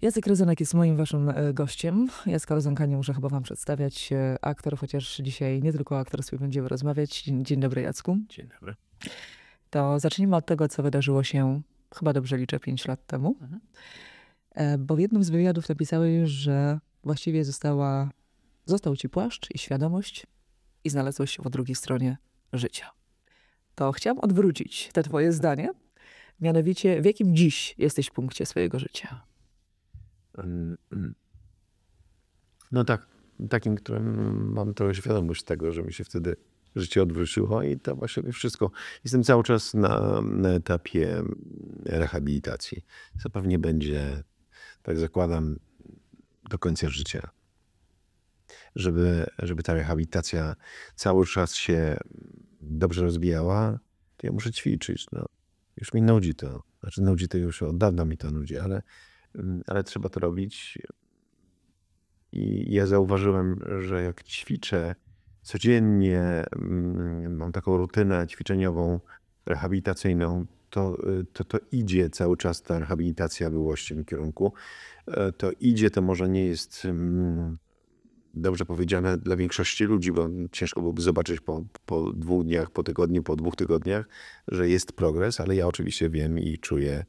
Jacek Rozenek jest moim waszym gościem. Jacka Rozenka nie muszę chyba wam przedstawiać. Aktor, chociaż dzisiaj nie tylko o aktorstwie będziemy rozmawiać. Dzień dobry, Jacku. Dzień dobry. To zacznijmy od tego, co wydarzyło się, chyba dobrze liczę, 5 lat temu. Bo w jednym z wywiadów napisałeś, że właściwie został ci płaszcz i świadomość i znalazłeś się po drugiej stronie życia. To chciałam odwrócić te twoje zdanie. Mianowicie, w jakim dziś jesteś punkcie swojego życia? No tak, takim, którym mam trochę świadomość tego, że mi się wtedy życie odwróciło i to właściwie wszystko. Jestem cały czas na etapie rehabilitacji. Co pewnie będzie, tak zakładam, do końca życia. Żeby ta rehabilitacja cały czas się dobrze rozwijała, to ja muszę ćwiczyć. No. Już mi nudzi to. Znaczy nudzi to już od dawna mi to nudzi, ale trzeba to robić. I ja zauważyłem, że jak ćwiczę codziennie, mam taką rutynę ćwiczeniową, rehabilitacyjną, to idzie cały czas ta rehabilitacja we właściwym kierunku. To idzie, to może nie jest dobrze powiedziane dla większości ludzi, bo ciężko byłoby zobaczyć po 2 dniach, po tygodniu, po 2 tygodniach, że jest progres, ale ja oczywiście wiem i czuję.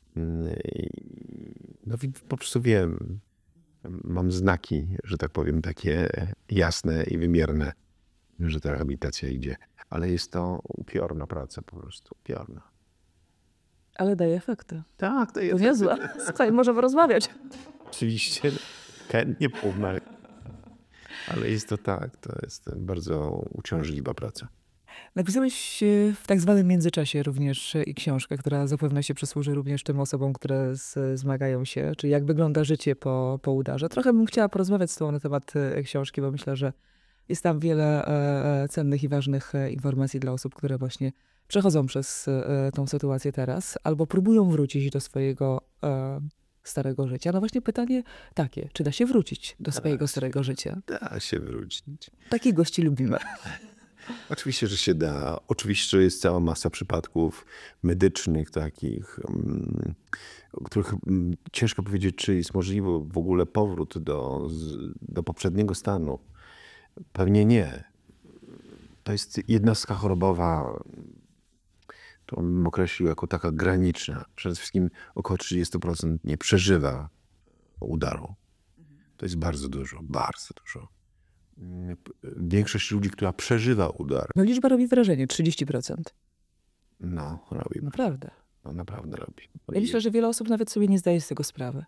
No po prostu wiem. Mam znaki, że tak powiem, takie jasne i wymierne, że ta rehabilitacja idzie. Ale jest to upiorna praca, po prostu upiorna. Ale daje efekty. Tak, to To niezłe. Słuchaj, możemy rozmawiać. Oczywiście chętnie pomaga. Ale jest to tak, to jest bardzo uciążliwa praca. Napisałeś w tak zwanym międzyczasie również i książkę, która zapewne się przysłuży również tym osobom, które zmagają się, czyli jak wygląda życie po udarze. Trochę bym chciała porozmawiać z tobą na temat książki, bo myślę, że jest tam wiele cennych i ważnych informacji dla osób, które właśnie przechodzą przez tą sytuację teraz, albo próbują wrócić do swojego starego życia. No właśnie pytanie takie, czy da się wrócić do swojego starego życia? Da się wrócić. Takich gości lubimy. Oczywiście, że się da. Oczywiście, że jest cała masa przypadków medycznych takich, o których ciężko powiedzieć, czy jest możliwy w ogóle powrót do poprzedniego stanu. Pewnie nie. To jest jednostka chorobowa, którą bym określił jako taka graniczna. Przede wszystkim około 30% nie przeżywa udaru. To jest bardzo dużo, bardzo dużo. Większość ludzi, która przeżywa udar. No liczba robi wrażenie, 30%. No, robi. Naprawdę. No, naprawdę robi. Ja myślę, że wiele osób nawet sobie nie zdaje z tego sprawy.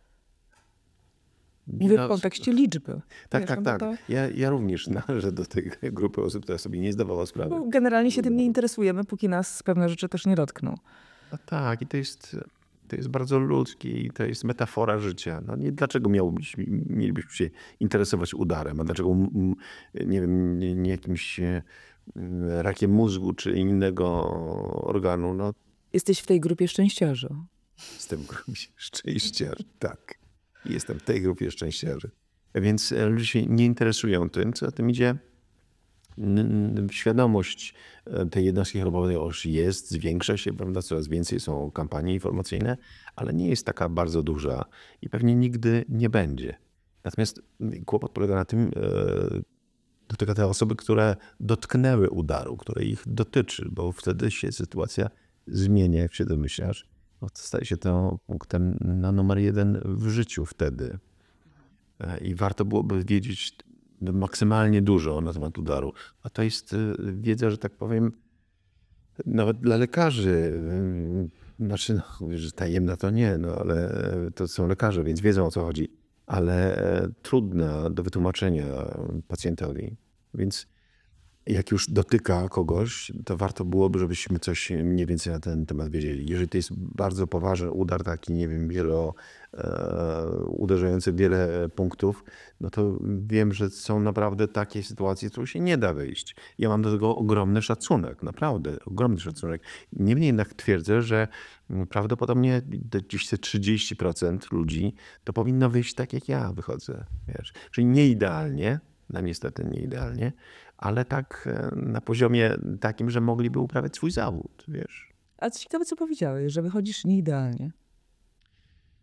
Mówię w kontekście liczby. Tak, Wiesz, tak. To... Ja również należę do tej grupy osób, która sobie nie zdawała sprawy. Bo generalnie się tym nie interesujemy, póki nas pewne rzeczy też nie dotkną. No tak, i to jest bardzo ludzkie i to jest metafora życia. No nie, dlaczego mielibyśmy się interesować udarem, a dlaczego, nie wiem, nie jakimś rakiem mózgu czy innego organu. No, Jesteś w tej grupie szczęściarzy. jestem w grupie szczęściarzy, tak. Jestem w tej grupie szczęściarzy. Więc ludzie się nie interesują tym, co za tym idzie. Świadomość tej jednostki chorobowej już jest, zwiększa się, prawda? Coraz więcej są kampanie informacyjne, ale nie jest taka bardzo duża i pewnie nigdy nie będzie. Natomiast kłopot polega na tym, dotyka te osoby, które dotknęły udaru, które ich dotyczy, bo wtedy się sytuacja zmienia, jak się domyślasz. No, staje się to punktem numer 1 w życiu wtedy. I warto byłoby wiedzieć maksymalnie dużo na temat udaru. A to jest wiedza, że tak powiem, nawet dla lekarzy. Znaczy, no, mówię, że tajemna to nie, no ale to są lekarze, więc wiedzą, o co chodzi. Ale trudna do wytłumaczenia pacjentowi. Więc jak już dotyka kogoś, to warto byłoby, żebyśmy coś mniej więcej na ten temat wiedzieli. Jeżeli to jest bardzo poważny udar, taki, nie wiem, uderzający w wiele punktów, no to wiem, że są naprawdę takie sytuacje, z których się nie da wyjść. Ja mam do tego ogromny szacunek, naprawdę ogromny szacunek. Niemniej jednak twierdzę, że prawdopodobnie gdzieś te 30% ludzi to powinno wyjść tak, jak ja wychodzę. Wiesz? Czyli nie idealnie, no niestety nie idealnie, ale tak na poziomie takim, że mogliby uprawiać swój zawód, wiesz. A ciekawe, co powiedziałeś, że wychodzisz nieidealnie.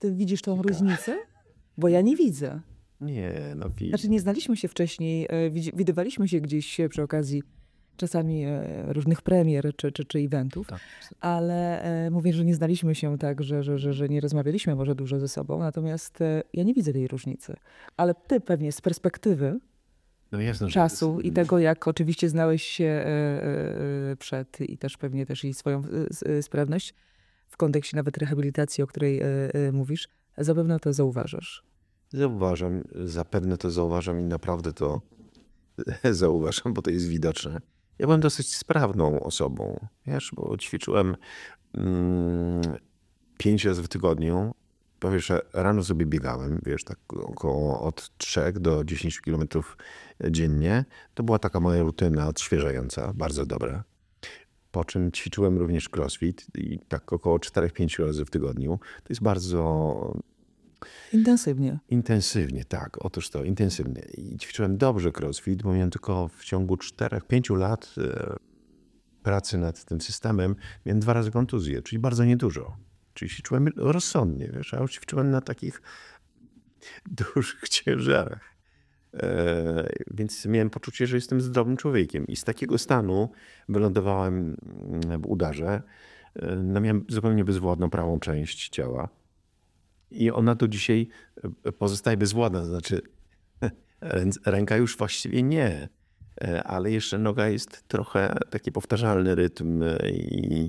ty widzisz tą różnicę? Bo ja nie widzę. Nie, no Znaczy nie znaliśmy się wcześniej, widywaliśmy się gdzieś przy okazji czasami różnych premier czy eventów, tak. ale mówię, że nie znaliśmy się tak, że nie rozmawialiśmy może dużo ze sobą, natomiast ja nie widzę tej różnicy. Ale ty pewnie z perspektywy No jasne, że czasu i tego, jak oczywiście znałeś się przed i też pewnie też i swoją sprawność w kontekście nawet rehabilitacji, o której mówisz, zapewne to zauważasz. zauważam, zapewne to zauważam i naprawdę to zauważam, bo to jest widoczne. Ja byłem dosyć sprawną osobą, wiesz, bo ćwiczyłem 5 razy w tygodniu. Po pierwsze, rano sobie biegałem, wiesz, tak około od 3 do 10 kilometrów dziennie. To była taka moja rutyna odświeżająca, bardzo dobra. Po czym ćwiczyłem również crossfit i tak około 4-5 razy w tygodniu. To jest bardzo Intensywnie. intensywnie, tak, otóż to, intensywnie. I ćwiczyłem dobrze crossfit, bo miałem tylko w ciągu 4-5 lat pracy nad tym systemem, miałem 2 razy kontuzję, czyli bardzo niedużo. Czyli ćwiczyłem rozsądnie, wiesz, a już ćwiczyłem na takich dużych ciężarach. Więc miałem poczucie, że jestem zdrowym człowiekiem. I z takiego stanu wylądowałem w udarze. No, miałem zupełnie bezwładną prawą część ciała. I ona do dzisiaj pozostaje bezwładna. To znaczy ręka już właściwie nie, ale jeszcze noga jest trochę taki powtarzalny rytm i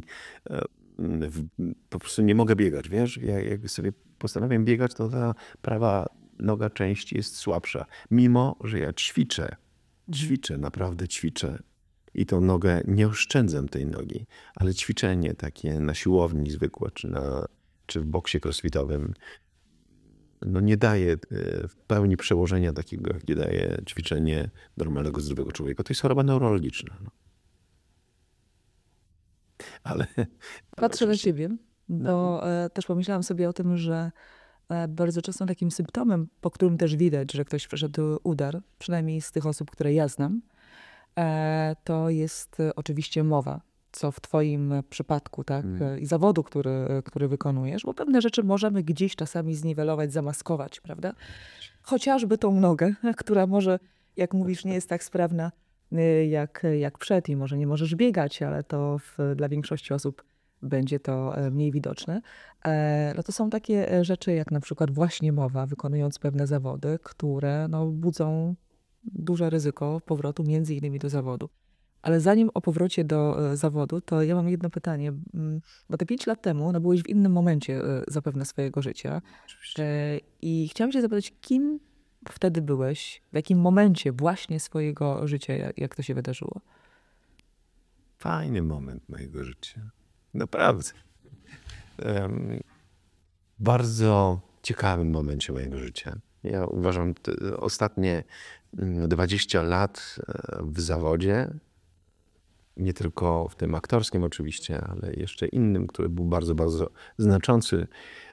po prostu nie mogę biegać, wiesz? Jak sobie postanawiam biegać, to ta prawa noga część jest słabsza. Mimo, że ja ćwiczę, naprawdę ćwiczę. I tą nogę, nie oszczędzam tej nogi, ale ćwiczenie takie na siłowni zwykłe, czy w boksie crossfitowym, no nie daje w pełni przełożenia takiego, jakie daje ćwiczenie normalnego, zdrowego człowieka. To jest choroba neurologiczna. No. Ale Patrzę na siebie, bo też pomyślałam sobie o tym, że bardzo często takim symptomem, po którym też widać, że ktoś przeszedł udar, przynajmniej z tych osób, które ja znam, to jest oczywiście mowa, co w twoim przypadku, tak, i zawodu, który wykonujesz, bo pewne rzeczy możemy gdzieś czasami zniwelować, zamaskować, prawda? Chociażby tą nogę, która może, jak mówisz, nie jest tak sprawna jak przed i może nie możesz biegać, ale to dla większości osób będzie to mniej widoczne. No to są takie rzeczy jak na przykład właśnie mowa, wykonując pewne zawody, które no, budzą duże ryzyko powrotu między innymi do zawodu. Ale zanim o powrocie do zawodu, to ja mam jedno pytanie, bo te 5 lat temu no, byłeś w innym momencie zapewne swojego życia i chciałam cię zapytać, kim wtedy byłeś, w jakim momencie właśnie swojego życia, jak to się wydarzyło? fajny moment mojego życia. Naprawdę. Bardzo ciekawym momencie mojego życia. Ja uważam, ostatnie 20 lat w zawodzie, nie tylko w tym aktorskim oczywiście, ale jeszcze innym, który był bardzo, bardzo znaczący,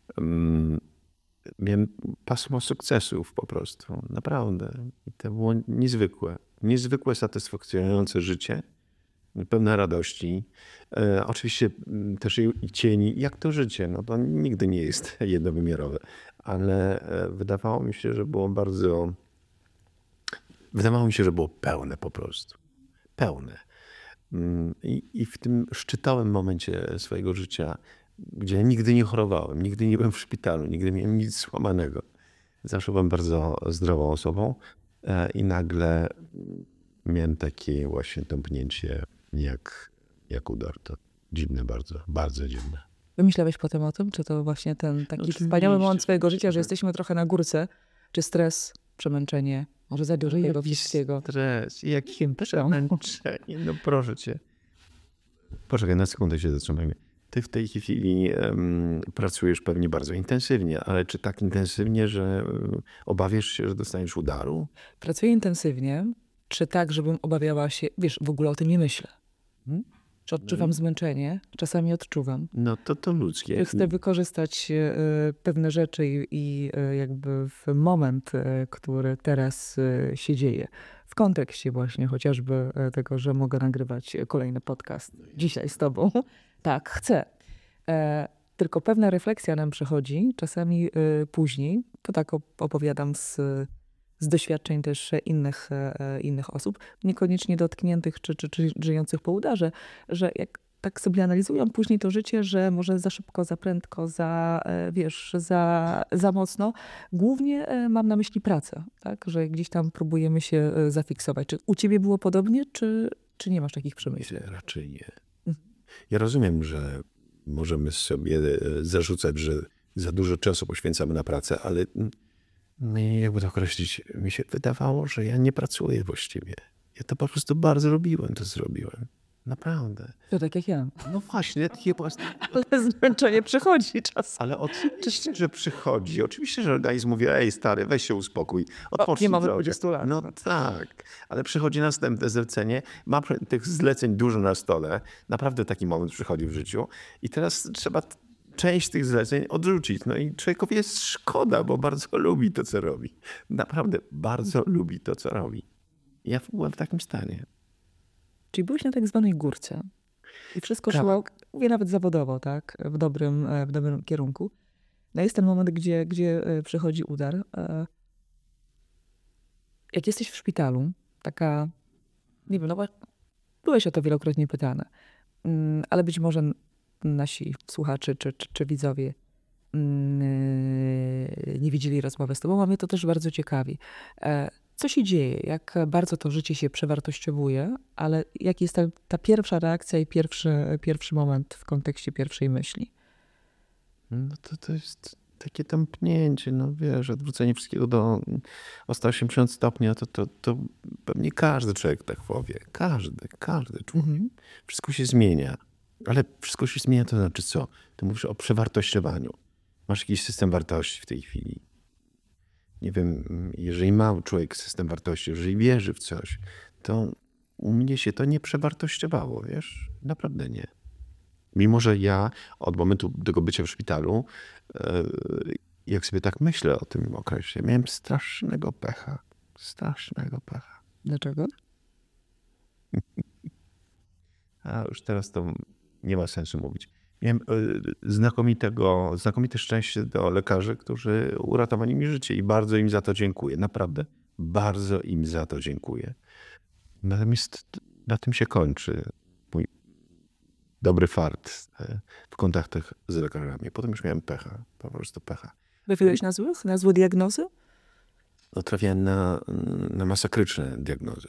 miałem pasmo sukcesów po prostu. Naprawdę. I to było niezwykłe. Niezwykłe, satysfakcjonujące życie. Pełne radości. Oczywiście też i cieni, jak to życie, no to nigdy nie jest jednowymiarowe, ale wydawało mi się, że było pełne po prostu. Pełne. I w tym szczytowym momencie swojego życia, gdzie nigdy nie chorowałem, nigdy nie byłem w szpitalu, nigdy nie miałem nic złamanego. Zawsze byłem bardzo zdrową osobą i nagle miałem takie właśnie tąpnięcie jak udar. To dziwne bardzo, bardzo dziwne. Wymyślałeś potem o tym? Czy to właśnie ten taki Oczywiście, wspaniały moment swojego życia, oczywiście. że jesteśmy trochę na górce? Czy stres, przemęczenie, może za dużo tego wszystkiego? Stres, jakie Kim przemęczenie, no proszę cię. Poczekaj, na sekundę się zatrzymajmy. Ty w tej chwili pracujesz pewnie bardzo intensywnie, ale czy tak intensywnie, że obawiasz się, że dostaniesz udaru? Pracuję intensywnie. Czy tak, żebym obawiała się, wiesz, w ogóle o tym nie myślę. Czy odczuwam zmęczenie? Czasami odczuwam. No to ludzkie. Chcę wykorzystać pewne rzeczy i jakby w moment, który teraz się dzieje. W kontekście właśnie chociażby tego, że mogę nagrywać kolejny podcast dzisiaj z tobą. Tak, chcę. tylko pewna refleksja nam przychodzi, czasami później, to tak opowiadam z doświadczeń też innych osób, niekoniecznie dotkniętych czy żyjących po udarze, że jak tak sobie analizują później to życie, że może za szybko, za prędko, za mocno. Głównie mam na myśli pracę, tak? Że gdzieś tam próbujemy się zafiksować. Czy u ciebie było podobnie, czy nie masz takich przemyśleń? Myślę, raczej nie. Ja rozumiem, że możemy sobie zarzucać, że za dużo czasu poświęcamy na pracę, ale jakby to określić, mi się wydawało, że ja nie pracuję właściwie. Ja to po prostu bardzo lubiłem, to zrobiłem. Naprawdę. To tak jak ja. No właśnie, takie właśnie. Ale zmęczenie przychodzi czasem. Ale oczywiście, że przychodzi. Oczywiście, że organizm mówi, ej stary, weź się uspokój. Odpocznij nie mamy trochę. 20 lat. No tak, ale przychodzi następne zlecenie. Mam tych zleceń dużo na stole. Naprawdę taki moment przychodzi w życiu. I teraz trzeba część tych zleceń odrzucić. No i człowiekowi jest szkoda, bo bardzo lubi to, co robi. Naprawdę bardzo lubi to, co robi. Ja byłem w takim stanie. Czyli byłeś na tak zwanej górce i wszystko Tak. szło, mówię nawet zawodowo, tak, w dobrym kierunku. No jest ten moment, gdzie przychodzi udar. Jak jesteś w szpitalu, taka, nie wiem, no bo byłeś o to wielokrotnie pytany, ale być może nasi słuchacze czy widzowie nie widzieli rozmowy z tobą, a mnie to też bardzo ciekawi. Co się dzieje? Jak bardzo to życie się przewartościowuje, ale jak jest ta pierwsza reakcja i pierwszy moment w kontekście pierwszej myśli? No to jest takie tąpnięcie, no wiesz, odwrócenie wszystkiego o 180 stopni, no to pewnie każdy człowiek tak powie. Każdy człowiek. Wszystko się zmienia. Ale wszystko się zmienia, to znaczy co? Ty mówisz o przewartościowaniu. Masz jakiś system wartości w tej chwili. Nie wiem, jeżeli ma człowiek system wartości, jeżeli wierzy w coś, to u mnie się to nie przewartościowało, wiesz? Naprawdę nie. Mimo, że ja od momentu tego bycia w szpitalu, jak sobie tak myślę o tym okresie, miałem strasznego pecha. Strasznego pecha. Dlaczego? A już teraz to nie ma sensu mówić. Miałem znakomite szczęście do lekarzy, którzy uratowali mi życie i bardzo im za to dziękuję. Naprawdę, bardzo im za to dziękuję. Natomiast na tym się kończy mój dobry fart w kontaktach z lekarzami. Potem już miałem pecha, po prostu pecha. Trafiłeś na złe diagnozy? No, trafiałem na masakryczne diagnozy.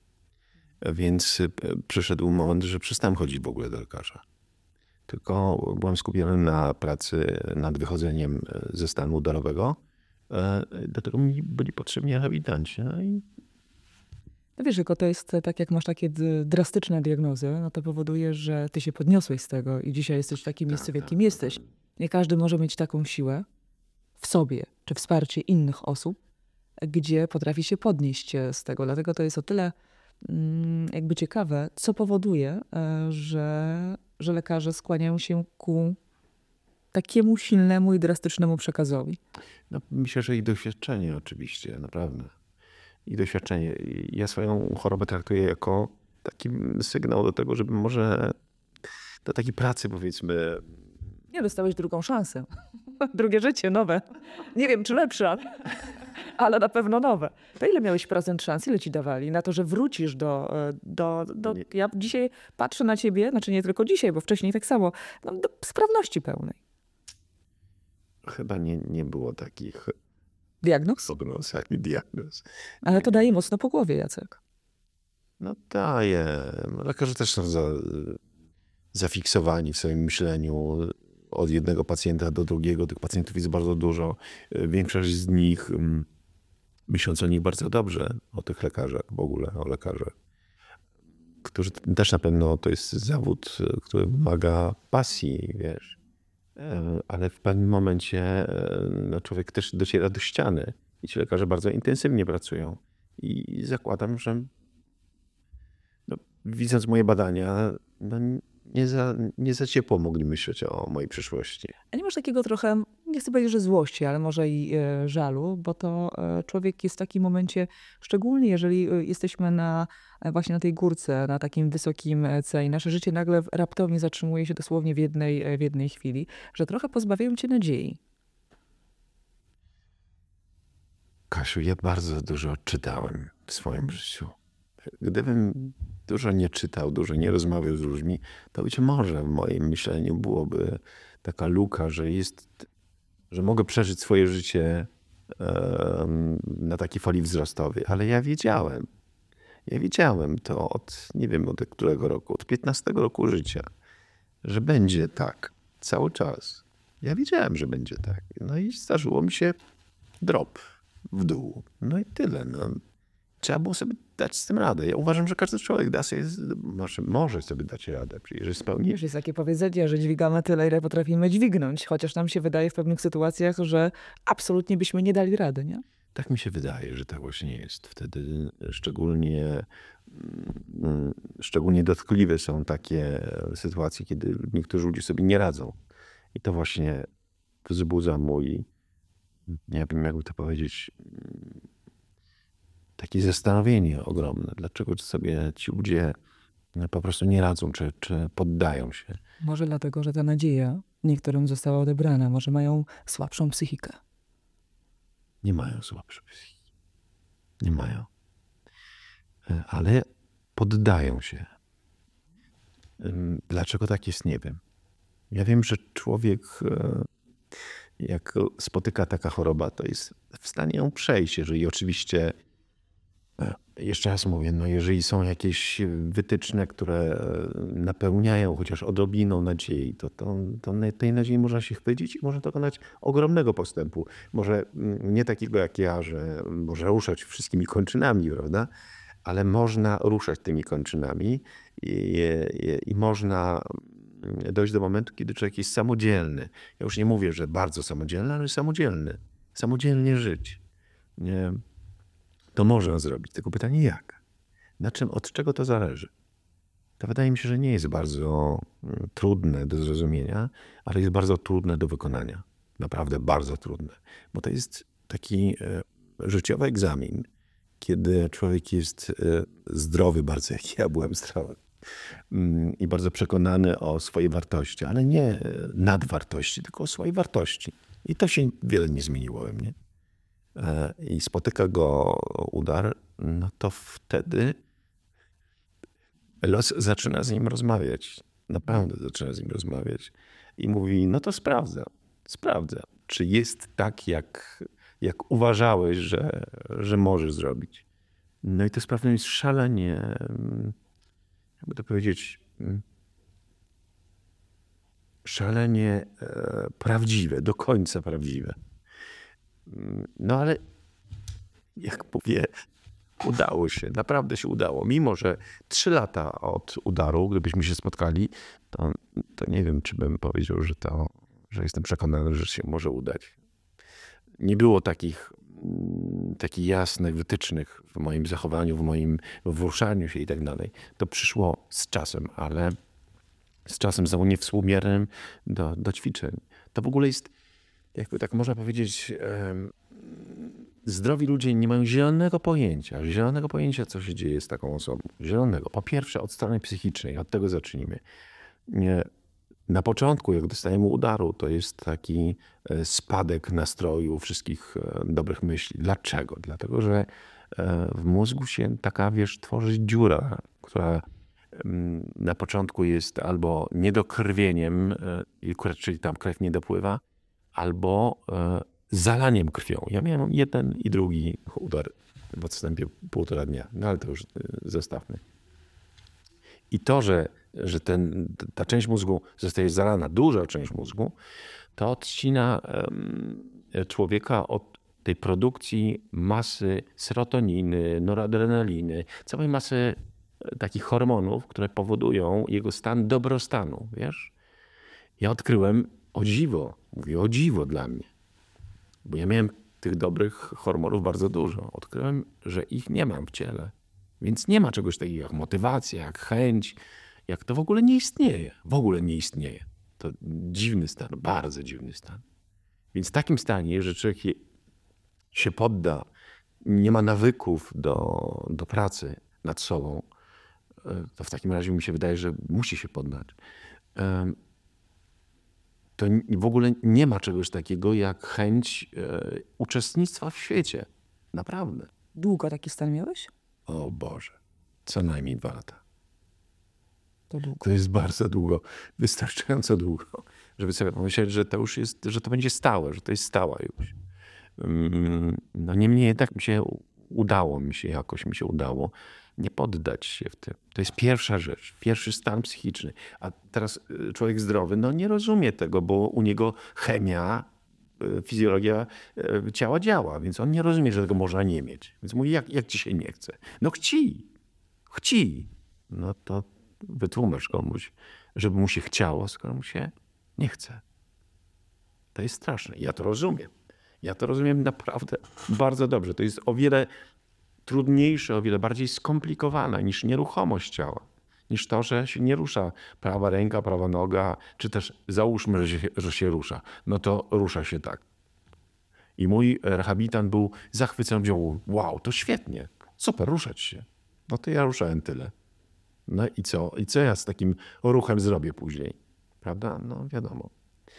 Więc przyszedł moment, że przestałem chodzić w ogóle do lekarza. Tylko byłem skupiony na pracy nad wychodzeniem ze stanu udarowego. Dlatego mi byli potrzebni rehabilitanci. No i No wiesz, tylko to jest tak, jak masz takie drastyczne diagnozy, no to powoduje, że ty się podniosłeś z tego i dzisiaj jesteś w takim miejscu, w jakim jesteś. Nie każdy może mieć taką siłę w sobie, czy wsparcie innych osób, gdzie potrafi się podnieść z tego. Dlatego to jest o tyle jakby ciekawe, co powoduje, że lekarze skłaniają się ku takiemu silnemu i drastycznemu przekazowi. no, myślę, że i doświadczenie oczywiście, naprawdę. I doświadczenie. Ja swoją chorobę traktuję jako taki sygnał do tego, żeby może do takiej pracy, powiedzmy, Nie, dostałeś drugą szansę. Drugie życie, nowe. Nie wiem, czy lepsze, ale na pewno nowe. To ile miałeś procent szans? Ile ci dawali na to, że wrócisz do... Nie. Ja dzisiaj patrzę na ciebie, znaczy nie tylko dzisiaj, bo wcześniej tak samo, no, do sprawności pełnej. chyba nie było takich Diagnoz? diagnoz. Ale to daje mocno po głowie, Jacek. No daje. Lekarze też są zafiksowani w swoim myśleniu od jednego pacjenta do drugiego. Tych pacjentów jest bardzo dużo. Większość z nich myśląc o nich bardzo dobrze, o tych lekarzach w ogóle, o lekarzach, którzy też na pewno to jest zawód, który wymaga pasji, wiesz. Ale w pewnym momencie no, człowiek też dociera do ściany i ci lekarze bardzo intensywnie pracują. I zakładam, że no, widząc moje badania, no, nie za ciepło mogli myśleć o mojej przyszłości. A nie masz takiego trochę, nie chcę powiedzieć, że złości, ale może i żalu, bo to człowiek jest w takim momencie, szczególnie jeżeli jesteśmy właśnie na tej górce, na takim wysokim C i nasze życie nagle raptownie zatrzymuje się dosłownie w jednej chwili, że trochę pozbawiają cię nadziei. Kasiu, ja bardzo dużo czytałem w swoim życiu. Gdybym dużo nie czytał, dużo nie rozmawiał z ludźmi, to być może w moim myśleniu byłoby taka luka, że mogę przeżyć swoje życie na takiej fali wzrostowej. Ale ja wiedziałem to nie wiem od którego roku, od 15 roku życia, że będzie tak cały czas. Ja wiedziałem, że będzie tak. No i zdarzyło mi się drop w dół. No i tyle. No. Trzeba było sobie dać z tym radę. Ja uważam, że każdy człowiek może sobie dać radę. Jeżeli spełni. Wiesz, jest takie powiedzenie, że dźwigamy tyle, ile potrafimy dźwignąć, chociaż nam się wydaje w pewnych sytuacjach, że absolutnie byśmy nie dali rady, nie? Tak mi się wydaje, że tak właśnie jest. Wtedy szczególnie dotkliwe są takie sytuacje, kiedy niektórzy ludzie sobie nie radzą. I to właśnie wzbudza nie wiem jakby to powiedzieć, takie zastanowienie ogromne. Dlaczego sobie ci ludzie po prostu nie radzą, czy poddają się. Może dlatego, że ta nadzieja niektórym została odebrana. Może mają słabszą psychikę. Nie mają słabszej psychiki. Nie mają. Ale poddają się. Dlaczego tak jest, nie wiem. Ja wiem, że człowiek, jak spotyka taka choroba, to jest w stanie ją przejść, jeżeli oczywiście, jeszcze raz mówię, no jeżeli są jakieś wytyczne, które napełniają chociaż odrobiną nadziei, to tej nadziei można się chwycić i można dokonać ogromnego postępu. Może nie takiego jak ja, że można ruszać wszystkimi kończynami, prawda? Ale można ruszać tymi kończynami i można dojść do momentu, kiedy człowiek jest samodzielny. Ja już nie mówię, że bardzo samodzielny, ale samodzielny. Samodzielnie żyć. Nie? To można zrobić. Tylko pytanie jak? Od czego to zależy? To wydaje mi się, że nie jest bardzo trudne do zrozumienia, ale jest bardzo trudne do wykonania. Naprawdę bardzo trudne. Bo to jest taki życiowy egzamin, kiedy człowiek jest zdrowy bardzo, jak ja byłem zdrowy. I bardzo przekonany o swojej wartości, ale nie nadwartości, tylko o swojej wartości. I to się wiele nie zmieniło we mnie. I spotyka go udar, no to wtedy los zaczyna z nim rozmawiać. Naprawdę zaczyna z nim rozmawiać. I mówi, no to sprawdza, czy jest tak, jak uważałeś, że możesz zrobić. No i to sprawdzenie jest szalenie, jakby to powiedzieć, szalenie prawdziwe, do końca prawdziwe. No ale jak mówię, udało się, naprawdę się udało. Mimo że 3 lata od udaru, gdybyśmy się spotkali, to nie wiem, czy bym powiedział, że jestem przekonany, że się może udać. Nie było takich jasnych wytycznych w moim zachowaniu, w moim wruszaniu się i tak dalej. To przyszło z czasem, ale z czasem znowu niewspółmiernym do ćwiczeń. To w ogóle jest, jakby tak można powiedzieć, zdrowi ludzie nie mają zielonego pojęcia, co się dzieje z taką osobą. Zielonego. Po pierwsze od strony psychicznej, od tego zacznijmy. Na początku, jak dostajemy udaru, to jest taki spadek nastroju, wszystkich dobrych myśli. Dlaczego? Dlatego, że w mózgu się taka, tworzy dziura, która na początku jest albo niedokrwieniem, czyli tam krew nie dopływa, albo zalaniem krwią. Ja miałem jeden i drugi udar w odstępie 1,5 dnia, no ale to już zostawmy. I to, że ta część mózgu zostaje zalana, duża część mózgu, to odcina człowieka od tej produkcji masy serotoniny, noradrenaliny, całej masy takich hormonów, które powodują jego stan dobrostanu, wiesz? Ja odkryłem, mówię o dziwo dla mnie, bo ja miałem tych dobrych hormonów bardzo dużo. Odkryłem, że ich nie mam w ciele. Więc nie ma czegoś takiego jak motywacja, jak chęć, jak to w ogóle nie istnieje. To dziwny stan, bardzo dziwny stan. Więc w takim stanie, że człowiek się podda, nie ma nawyków do pracy nad sobą, to w takim razie mi się wydaje, że musi się poddać. To w ogóle nie ma czegoś takiego jak chęć uczestnictwa w świecie. Naprawdę. Długo taki stan miałeś? O Boże, co najmniej 2 lata. To długo. To jest bardzo długo, wystarczająco długo, żeby sobie pomyśleć, że to już jest, że to będzie stałe, że to jest stała już. No niemniej jednak udało mi się nie poddać się w tym. To jest pierwsza rzecz, pierwszy stan psychiczny. A teraz człowiek zdrowy, no nie rozumie tego, bo u niego chemia, fizjologia ciała działa, więc on nie rozumie, że tego można nie mieć. Więc mówi, jak ci się nie chce? No chci. No to wytłumacz komuś, żeby mu się chciało, skoro mu się nie chce. To jest straszne. Ja to rozumiem. Ja to rozumiem naprawdę bardzo dobrze. To jest o wiele trudniejsze, o wiele bardziej skomplikowane niż nieruchomość ciała. Niż to, że się nie rusza prawa ręka, prawa noga, czy też załóżmy, że się rusza. No to rusza się tak. I mój rehabilitant był zachwycony, wziął, wow, to świetnie, super, ruszać się. No to ja ruszałem tyle. No i co? I co ja z takim ruchem zrobię później? Prawda? No wiadomo.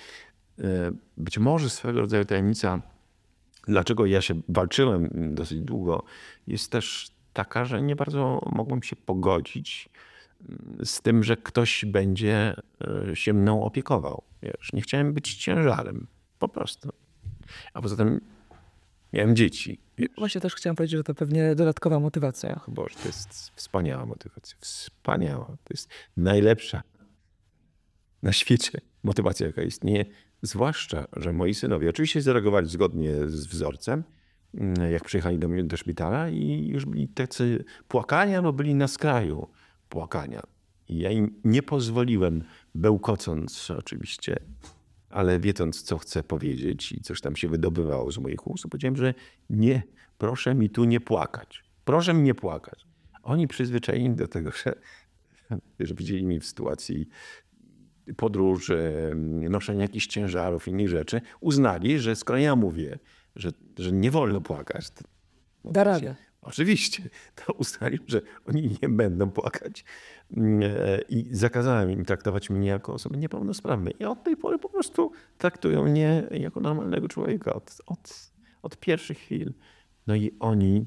Być może swego rodzaju tajemnica, dlaczego ja się walczyłem dosyć długo, jest też taka, że nie bardzo mogłem się pogodzić z tym, że ktoś będzie się mną opiekował. Wiesz, nie chciałem być ciężarem. Po prostu. A poza tym miałem dzieci. Wiesz. Właśnie też chciałam powiedzieć, że to pewnie dodatkowa motywacja. Boże, to jest wspaniała motywacja. Wspaniała. To jest najlepsza na świecie motywacja, jaka istnieje. Zwłaszcza, że moi synowie oczywiście zareagowali zgodnie z wzorcem, jak przyjechali do mnie do szpitala i już byli tacy płakania, bo byli na skraju płakania. I ja im nie pozwoliłem, bełkocąc oczywiście, ale wiedząc, co chcę powiedzieć i coś tam się wydobywało z moich ust, powiedziałem, że nie, proszę mi tu nie płakać. Proszę mi nie płakać. Oni przyzwyczajeni do tego, że widzieli mnie w sytuacji podróży, noszenia jakichś ciężarów, innych rzeczy, uznali, że skoro ja mówię, że nie wolno płakać, to Da radę. oczywiście, to uznali, że oni nie będą płakać i zakazałem im traktować mnie jako osobę niepełnosprawną. I od tej pory po prostu traktują mnie jako normalnego człowieka od pierwszych chwil. No i oni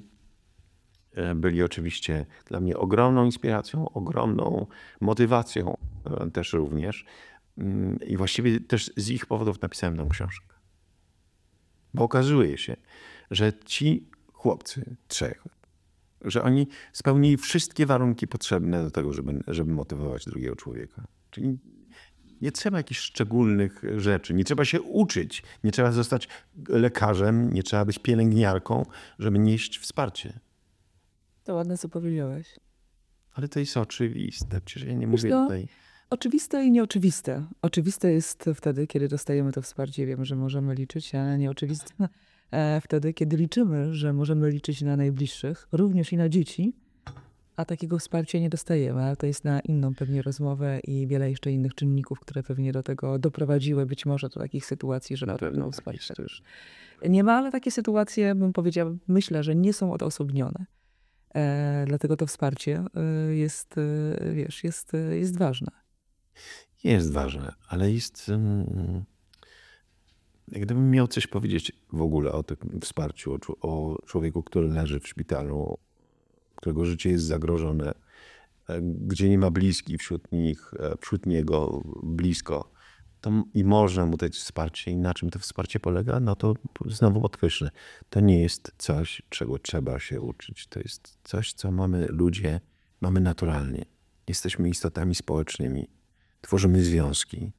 byli oczywiście dla mnie ogromną inspiracją, ogromną motywacją też również. I właściwie też z ich powodów napisałem tę książkę. Bo okazuje się, że ci chłopcy, 3, że oni spełnili wszystkie warunki potrzebne do tego, żeby motywować drugiego człowieka. Czyli nie trzeba jakichś szczególnych rzeczy, nie trzeba się uczyć, nie trzeba zostać lekarzem, nie trzeba być pielęgniarką, żeby nieść wsparcie. To ładne, co powiedziałeś. Ale to jest oczywiste. Przecież ja nie mówię co? tutaj. Oczywiste i nieoczywiste. Oczywiste jest wtedy, kiedy dostajemy to wsparcie, wiemy, że możemy liczyć, a nieoczywiste wtedy, kiedy liczymy, że możemy liczyć na najbliższych, również i na dzieci, a takiego wsparcia nie dostajemy. Ale to jest na inną pewnie rozmowę i wiele jeszcze innych czynników, które pewnie do tego doprowadziły, być może do takich sytuacji, że na pewno wsparcia już nie ma, ale takie sytuacje, bym powiedziała, myślę, że nie są odosobnione. Dlatego to wsparcie jest, wiesz, jest ważne. Jest ważne, ale jest... Gdybym miał coś powiedzieć w ogóle o tym wsparciu, o człowieku, który leży w szpitalu, którego życie jest zagrożone, gdzie nie ma bliskich wśród niego blisko, to i można mu dać wsparcie. I na czym to wsparcie polega? No to znowu podkreślę, to nie jest coś, czego trzeba się uczyć. To jest coś, co ludzie mamy naturalnie. Jesteśmy istotami społecznymi. Tworzymy związki,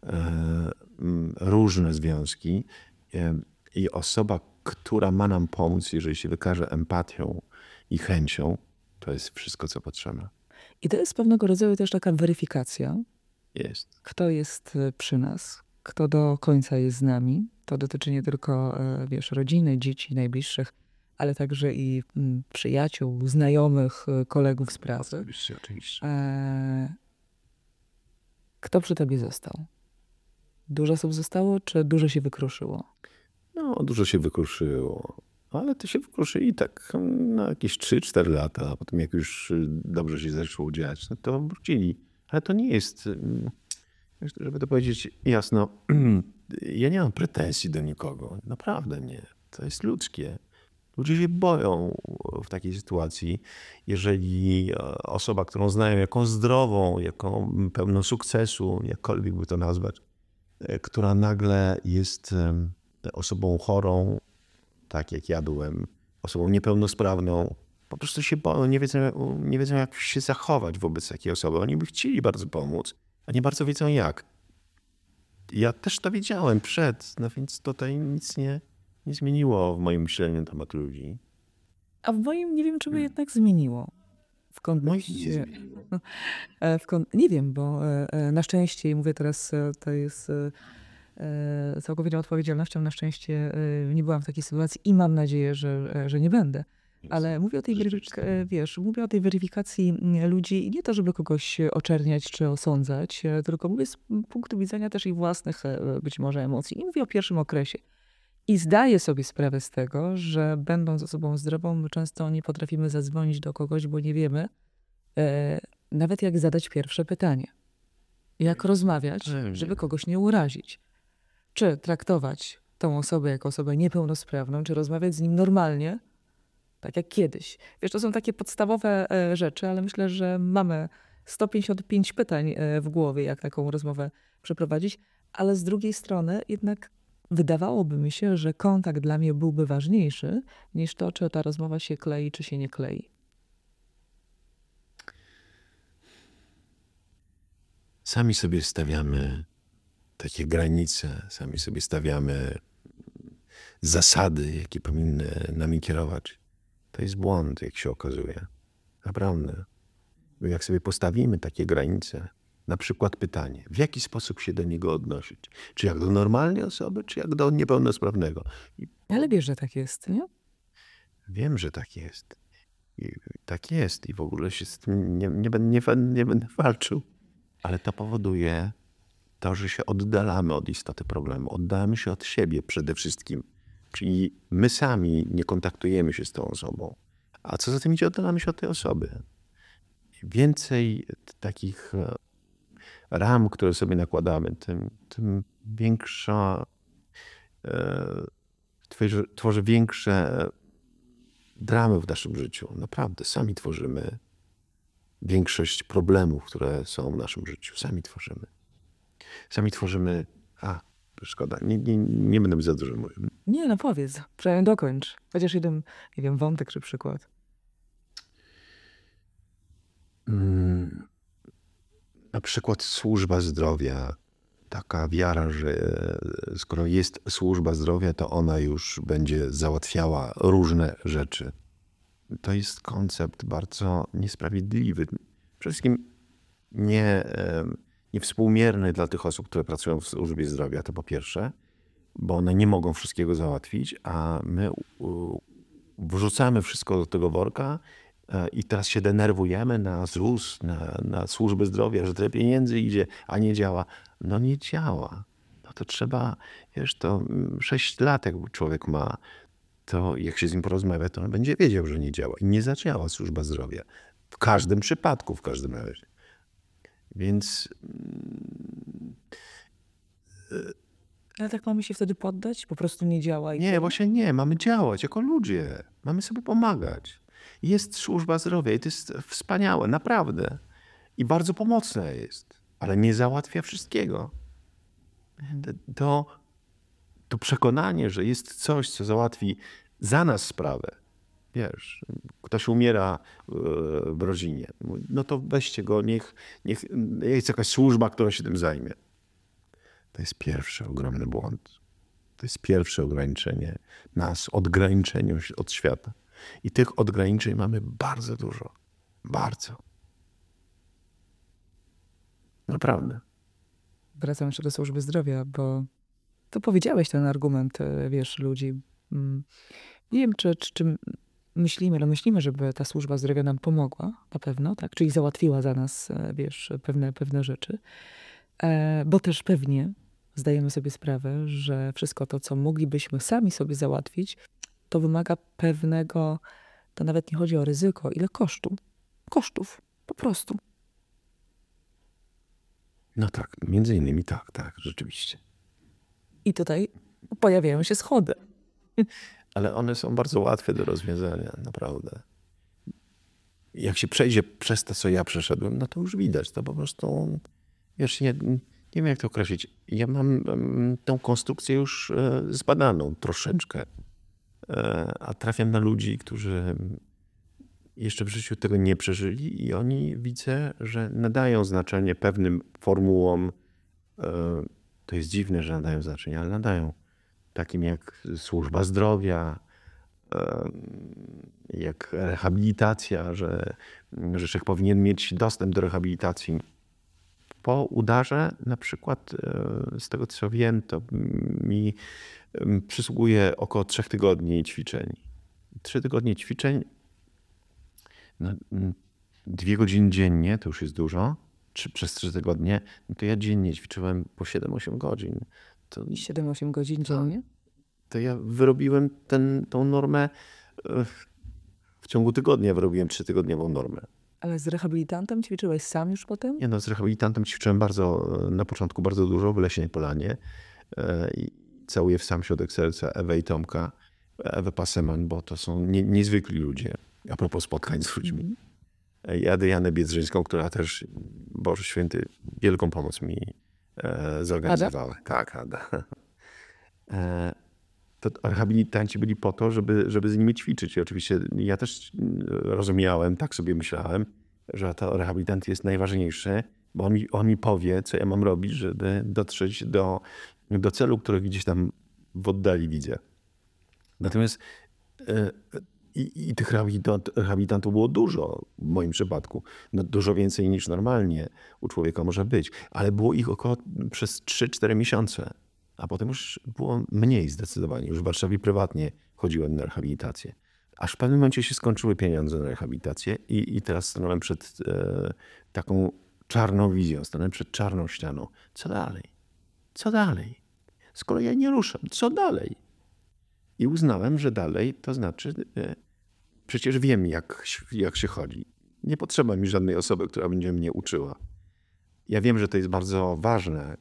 różne związki i osoba, która ma nam pomóc, jeżeli się wykaże empatią i chęcią, to jest wszystko, co potrzeba. I to jest pewnego rodzaju też taka weryfikacja, Jest. kto jest przy nas, kto do końca jest z nami. To dotyczy nie tylko, wiesz, rodziny, dzieci, najbliższych, ale także i przyjaciół, znajomych, kolegów z pracy. Oczywiście. Kto przy tobie został? Dużo osób zostało, czy dużo się wykruszyło? No, dużo się wykruszyło, ale to się wykruszyli tak na jakieś 3-4 lata, a potem jak już dobrze się zaczęło dziać, no to wrócili. Ale to nie jest, żeby to powiedzieć jasno, ja nie mam pretensji do nikogo. Naprawdę nie. To jest ludzkie. Ludzie się boją w takiej sytuacji, jeżeli osoba, którą znają jako zdrową, jako pełną sukcesu, jakkolwiek by to nazwać, która nagle jest osobą chorą, tak jak ja byłem, osobą niepełnosprawną, po prostu się boją, nie wiedzą jak się zachować wobec takiej osoby. Oni by chcieli bardzo pomóc, a nie bardzo wiedzą jak. Ja też to wiedziałem no więc tutaj nic nie zmieniło w moim myśleniu na temat ludzi. A w moim nie wiem, czy by jednak zmieniło. W No i nie kontekście... zmieniło. Nie wiem, bo na szczęście, i mówię teraz, to jest całkowitą odpowiedzialnością, na szczęście nie byłam w takiej sytuacji i mam nadzieję, że nie będę. Ale mówię o tej mówię o tej weryfikacji ludzi i nie to, żeby kogoś oczerniać czy osądzać, tylko mówię z punktu widzenia też ich własnych być może emocji. I mówię o pierwszym okresie. I zdaję sobie sprawę z tego, że będąc osobą zdrową, my często nie potrafimy zadzwonić do kogoś, bo nie wiemy nawet jak zadać pierwsze pytanie. Jak rozmawiać, Pewnie. żeby kogoś nie urazić. Czy traktować tą osobę jako osobę niepełnosprawną, czy rozmawiać z nim normalnie, tak jak kiedyś. Wiesz, to są takie podstawowe rzeczy, ale myślę, że mamy 155 pytań w głowie, jak taką rozmowę przeprowadzić, ale z drugiej strony jednak wydawałoby mi się, że kontakt dla mnie byłby ważniejszy niż to, czy ta rozmowa się klei, czy się nie klei. Sami sobie stawiamy takie granice, sami sobie stawiamy zasady, jakie powinny nami kierować. To jest błąd, jak się okazuje. Naprawdę. Bo jak sobie postawimy takie granice, na przykład pytanie, w jaki sposób się do niego odnosić? Czy jak do normalnej osoby, czy jak do niepełnosprawnego? I Ale wiesz, że tak jest, nie? wiem, że tak jest. I tak jest i w ogóle się z tym nie będę walczył. Ale to powoduje to, że się oddalamy od istoty problemu. Oddalamy się od siebie przede wszystkim. Czyli my sami nie kontaktujemy się z tą osobą. A co za tym idzie, oddalamy się od tej osoby. Więcej takich ram, które sobie nakładamy, tym większa, tworzy większe dramy w naszym życiu. Naprawdę, sami tworzymy większość problemów, które są w naszym życiu. Sami tworzymy. Sami tworzymy... szkoda, nie będę za dużo mówił. Nie, no powiedz, przynajmniej dokończ. Chociaż jeden, nie wiem, wątek czy przykład. Na przykład służba zdrowia. Taka wiara, że skoro jest służba zdrowia, to ona już będzie załatwiała różne rzeczy. To jest koncept bardzo niesprawiedliwy. Przede wszystkim niewspółmierny dla tych osób, które pracują w służbie zdrowia, to po pierwsze, bo one nie mogą wszystkiego załatwić, a my wrzucamy wszystko do tego worka i teraz się denerwujemy na ZUS, na służbę zdrowia, że tyle pieniędzy idzie, a nie działa. No nie działa. No to trzeba, wiesz, to 6 lat jak człowiek ma, to jak się z nim porozmawia, to on będzie wiedział, że nie działa. I nie zadziała służba zdrowia. W każdym przypadku, w każdym razie. Więc Ale tak mamy się wtedy poddać? Po prostu nie działa i nie, tyle? właśnie nie. Mamy działać jako ludzie. Mamy sobie pomagać. Jest służba zdrowia i to jest wspaniałe, naprawdę. I bardzo pomocna jest, ale nie załatwia wszystkiego. To przekonanie, że jest coś, co załatwi za nas sprawę. Wiesz, ktoś umiera w rodzinie, no to weźcie go, niech jest jakaś służba, która się tym zajmie. To jest pierwszy ogromny błąd. To jest pierwsze ograniczenie nas, odgraniczenie od świata. I tych odgraniczeń mamy bardzo dużo. Bardzo. Naprawdę. Wracam jeszcze do służby zdrowia, bo to powiedziałeś ten argument, wiesz, ludzi. Nie wiem, czy myślimy, ale myślimy, żeby ta służba zdrowia nam pomogła, na pewno, tak? Czyli załatwiła za nas, wiesz, pewne rzeczy. Bo też pewnie zdajemy sobie sprawę, że wszystko to, co moglibyśmy sami sobie załatwić, to wymaga pewnego, to nawet nie chodzi o ryzyko, ile kosztu. Kosztów, po prostu. No tak, między innymi tak, rzeczywiście. I tutaj pojawiają się schody. Ale one są bardzo łatwe do rozwiązania, naprawdę. Jak się przejdzie przez to, co ja przeszedłem, no to już widać. To po prostu, wiesz, nie wiem jak to określić. Ja mam tą konstrukcję już zbadaną troszeczkę. A trafiam na ludzi, którzy jeszcze w życiu tego nie przeżyli i oni widzę, że nadają znaczenie pewnym formułom. To jest dziwne, że nadają znaczenie, ale nadają. Takim jak służba zdrowia, jak rehabilitacja, że człowiek powinien mieć dostęp do rehabilitacji. Po udarze na przykład, z tego co wiem, to mi przysługuje około 3 tygodni ćwiczeń. 3 tygodnie ćwiczeń, no, 2 godziny dziennie, to już jest dużo. Przez 3 tygodnie, no to ja dziennie ćwiczyłem po 7-8 godzin. To, 7-8 godzin dziennie? to ja wyrobiłem tą normę, w ciągu tygodnia wyrobiłem 3-tygodniową normę. Ale z rehabilitantem ćwiczyłeś sam już potem? Nie no, z rehabilitantem ćwiczyłem na początku bardzo dużo w Leśnej Polanie. I całuję w sam środek serca Ewę i Tomka, Ewę Passeman, bo to są niezwykli ludzie. A propos spotkań z ludźmi. I Adrianę Biedrzyńską, która też, Boże Święty, wielką pomoc mi zorganizowała. Tak, Ada. To rehabilitanci byli po to, żeby z nimi ćwiczyć. I oczywiście ja też rozumiałem, tak sobie myślałem, że to rehabilitant jest najważniejszy, bo on mi powie, co ja mam robić, żeby dotrzeć do celu, który gdzieś tam w oddali widzę. Natomiast i tych rehabilitantów było dużo w moim przypadku. No, dużo więcej niż normalnie u człowieka może być. Ale było ich około przez 3-4 miesiące. A potem już było mniej zdecydowanie. Już w Warszawie prywatnie chodziłem na rehabilitację. Aż w pewnym momencie się skończyły pieniądze na rehabilitację i teraz stanąłem przed taką czarną wizją, stanąłem przed czarną ścianą. Co dalej? Co dalej? Skoro ja nie ruszam, co dalej? I uznałem, że dalej to znaczy, przecież wiem jak się chodzi. Nie potrzeba mi żadnej osoby, która będzie mnie uczyła. Ja wiem, że to jest bardzo ważne,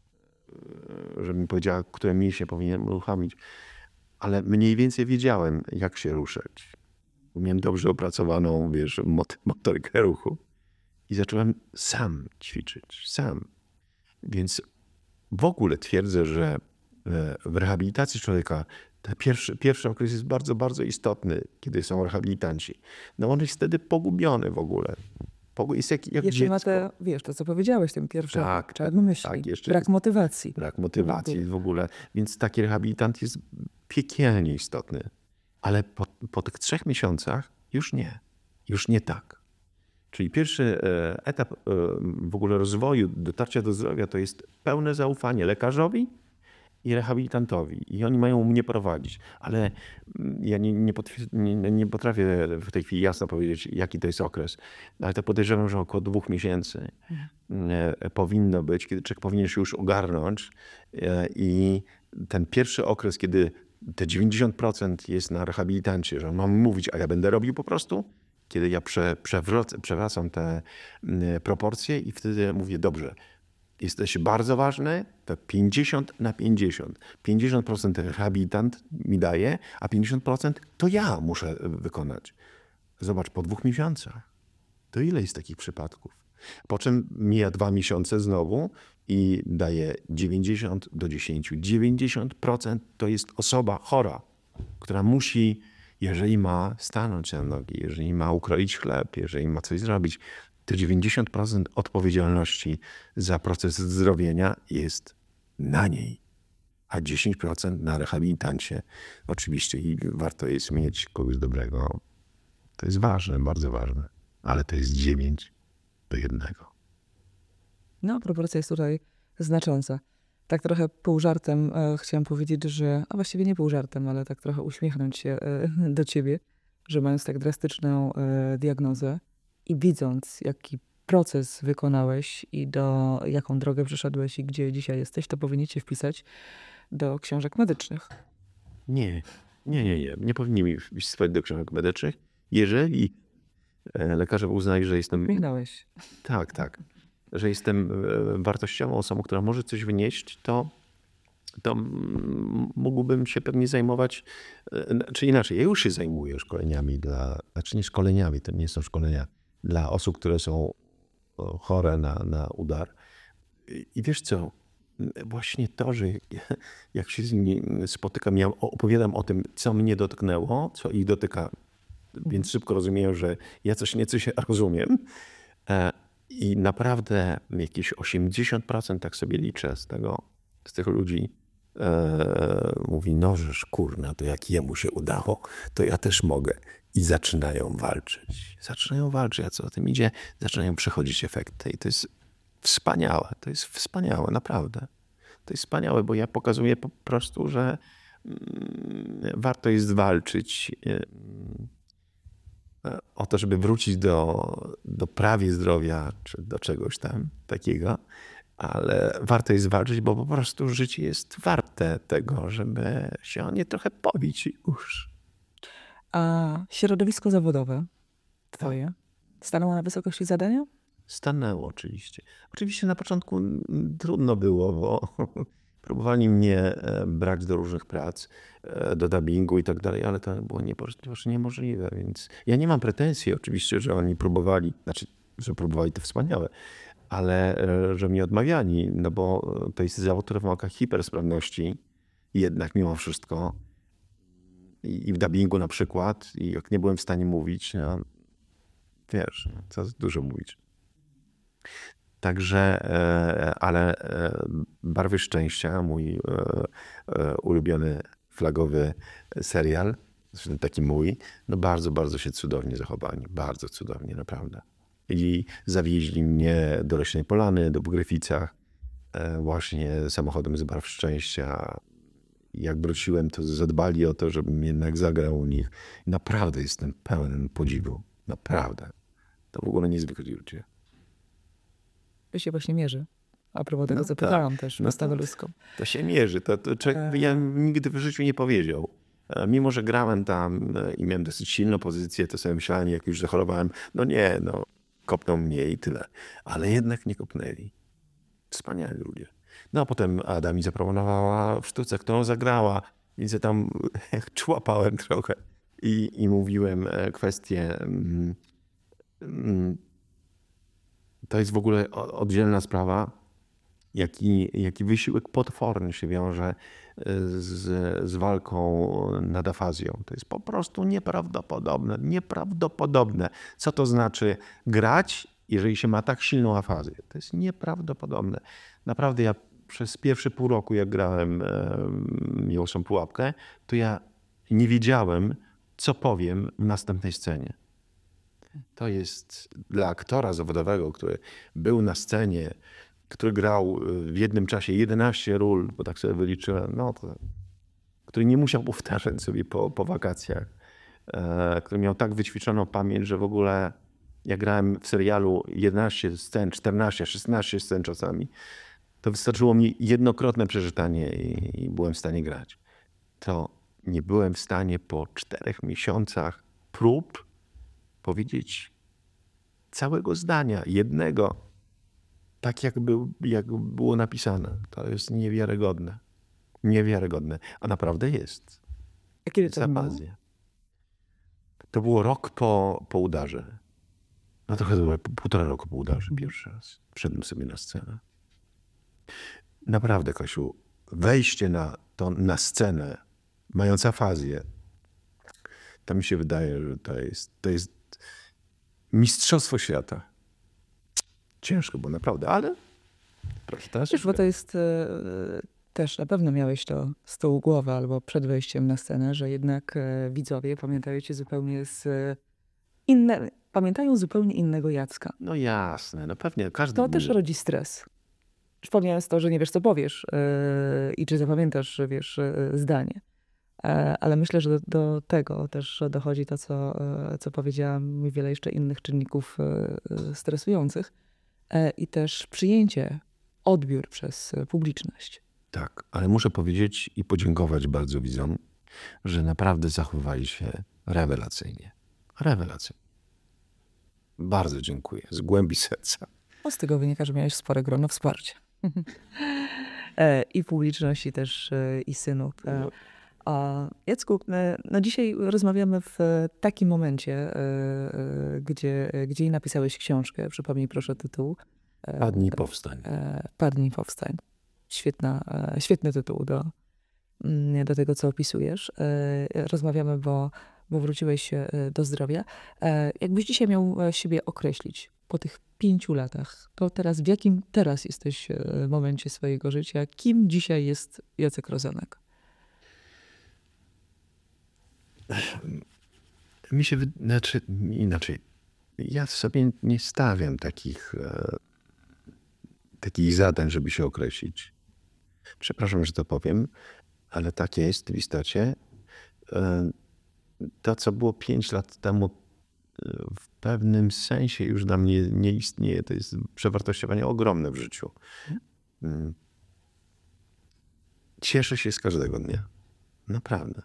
żeby mi powiedziała, które mięśnie powinienem uruchomić, ale mniej więcej wiedziałem, jak się ruszać. Miałem dobrze opracowaną, wiesz, motorykę ruchu i zacząłem sam ćwiczyć, sam. Więc w ogóle twierdzę, że w rehabilitacji człowieka ten pierwszy okres jest bardzo, bardzo istotny, kiedy są rehabilitanci. No on jest wtedy pogubiony w ogóle. Jest jak jeszcze dziecko. ma te, wiesz, to co powiedziałeś, ten pierwszy czarny myśli. Tak, jeszcze brak motywacji. Brak motywacji w ogóle. Więc taki rehabilitant jest piekielnie istotny. Ale po tych 3 miesiącach już nie. Już nie tak. Czyli pierwszy etap w ogóle rozwoju, dotarcia do zdrowia to jest pełne zaufanie lekarzowi i rehabilitantowi. I oni mają mnie prowadzić. Ale ja nie potrafię w tej chwili jasno powiedzieć, jaki to jest okres. Ale to podejrzewam, że około 2 miesięcy powinno być, kiedy człowiek powinien się już ogarnąć. I ten pierwszy okres, kiedy te 90% jest na rehabilitancie, że on ma mówić, a ja będę robił po prostu, kiedy ja przewracam te proporcje i wtedy mówię, dobrze, jesteś bardzo ważny, to 50/50. 50% rehabilitant mi daje, a 50% to ja muszę wykonać. Zobacz, po 2 miesiącach. To ile jest takich przypadków? Po czym mija 2 miesiące znowu i daje 90/10. 90% to jest osoba chora, która musi, jeżeli ma stanąć na nogi, jeżeli ma ukroić chleb, jeżeli ma coś zrobić, to 90% odpowiedzialności za proces zdrowienia jest na niej, a 10% na rehabilitancie. Oczywiście i warto jest mieć kogoś dobrego. To jest ważne, bardzo ważne, ale to jest 9/1. No, proporcja jest tutaj znacząca. Tak trochę pół żartem chciałam powiedzieć, że, a właściwie nie pół żartem, ale tak trochę uśmiechnąć się do ciebie, że mając tak drastyczną diagnozę i widząc, jaki proces wykonałeś i jaką drogę przeszedłeś i gdzie dzisiaj jesteś, to powinniście wpisać do książek medycznych. Nie, nie. Nie powinni mi wpisać do książek medycznych. Jeżeli lekarze uznają, że jestem... Mignąłeś. Tak. Że jestem wartościową osobą, która może coś wynieść, to mógłbym się pewnie zajmować, czy inaczej, ja już się zajmuję szkoleniami nie szkoleniami, to nie są szkolenia, dla osób, które są chore na udar. I wiesz co, właśnie to, że jak się z nimi spotykam, ja opowiadam o tym, co mnie dotknęło, co ich dotyka, więc szybko rozumieją, że ja coś nieco się rozumiem. I naprawdę jakieś 80%, tak sobie liczę, z tych ludzi mówi, no żeż kurna, to jak jemu się udało, to ja też mogę. I zaczynają walczyć, a co o tym idzie, zaczynają przechodzić efekty. I to jest wspaniałe, naprawdę. To jest wspaniałe, bo ja pokazuję po prostu, że warto jest walczyć o to, żeby wrócić do prawie zdrowia, czy do czegoś tam takiego, ale warto jest walczyć, bo po prostu życie jest warte tego, żeby się o nie trochę pobić już. A środowisko zawodowe twoje stanęło na wysokości zadania? Stanęło oczywiście. Oczywiście na początku trudno było, bo próbowali mnie brać do różnych prac, do dubbingu i tak dalej, ale to było niemożliwe, więc ja nie mam pretensji oczywiście, że oni próbowali, że próbowali to wspaniałe, ale że mnie odmawiali, no bo to jest zawód, który wymaga hipersprawności, jednak mimo wszystko i w dubbingu na przykład, i jak nie byłem w stanie mówić, no, wiesz, co dużo mówić. Także, ale Barwy Szczęścia, mój ulubiony flagowy serial, zresztą taki mój, no bardzo, bardzo się cudownie zachowali. Bardzo cudownie, naprawdę. I zawieźli mnie do Leśnej Polany, do Gryficach, właśnie samochodem z Barw Szczęścia. Jak wróciłem, to zadbali o to, żebym jednak zagrał u nich. Naprawdę jestem pełen podziwu. Naprawdę. To w ogóle niezwykle ludzie. To się właśnie mierzy. A propos tego zapytałam też na stanowisku. To się mierzy. Ja nigdy w życiu nie powiedział. Mimo że grałem tam i miałem dosyć silną pozycję, to sobie myślałem, jak już zachorowałem, kopną mnie i tyle. Ale jednak nie kopnęli. Wspaniali ludzie. No a potem Ada mi zaproponowała w sztuce, którą zagrała, więc ja tam człapałem trochę i mówiłem kwestie. To jest w ogóle oddzielna sprawa, jaki wysiłek potworny się wiąże z walką nad afazją. To jest po prostu nieprawdopodobne. Co to znaczy grać, jeżeli się ma tak silną afazję? To jest nieprawdopodobne. Naprawdę ja przez pierwsze pół roku, jak grałem Miłosną Pułapkę, to ja nie wiedziałem, co powiem w następnej scenie. To jest dla aktora zawodowego, który był na scenie, który grał w jednym czasie 11 ról, bo tak sobie wyliczyłem, który nie musiał powtarzać sobie po wakacjach, który miał tak wyćwiczoną pamięć, że w ogóle ja grałem w serialu 11 scen, 14, 16 scen czasami, to wystarczyło mi jednokrotne przeczytanie i byłem w stanie grać. To nie byłem w stanie po 4 miesiącach prób powiedzieć całego zdania, jednego, tak jak było napisane. To jest niewiarygodne. Niewiarygodne. A naprawdę jest. A kiedy to było? To było rok po udarze. No trochę to było 1,5 roku po udarze pierwszy raz. Wszedłem sobie na scenę. Naprawdę, Kasiu, wejście na scenę, mając afazję, to mi się wydaje, że to jest mistrzostwo świata. Ciężko było naprawdę, ale proszę teraz. Wiesz, bo to jest też na pewno miałeś to z tyłu głowy albo przed wejściem na scenę, że jednak widzowie pamiętają cię zupełnie pamiętają zupełnie innego Jacka. No jasne, no pewnie każdy. To też rodzi stres. Wspomniałeś to, że nie wiesz, co powiesz i czy zapamiętasz, wiesz, zdanie. Ale myślę, że do tego też dochodzi to, co powiedziałam, i wiele jeszcze innych czynników stresujących i też przyjęcie, odbiór przez publiczność. Tak, ale muszę powiedzieć i podziękować bardzo widzom, że naprawdę zachowali się rewelacyjnie. Rewelacyjnie. Bardzo dziękuję z głębi serca. Z tego wynika, że miałeś spore grono wsparcia. I publiczności też, i synów. Jacku, no dzisiaj rozmawiamy w takim momencie, gdzie napisałeś książkę. Przypomnij proszę tytuł. Padnij powstań. Padnij powstań. Świetny tytuł do tego, co opisujesz. Rozmawiamy, bo wróciłeś do zdrowia. Jakbyś dzisiaj miał siebie określić po tych 5 latach, to teraz w jakim teraz jesteś momencie swojego życia? Kim dzisiaj jest Jacek Rozenek? Znaczy, inaczej. Ja sobie nie stawiam takich zadań, żeby się określić. Przepraszam, że to powiem, ale tak jest w istocie. To, co było 5 lat temu, w pewnym sensie już dla mnie nie istnieje. To jest przewartościowanie ogromne w życiu. Cieszę się z każdego dnia. Naprawdę.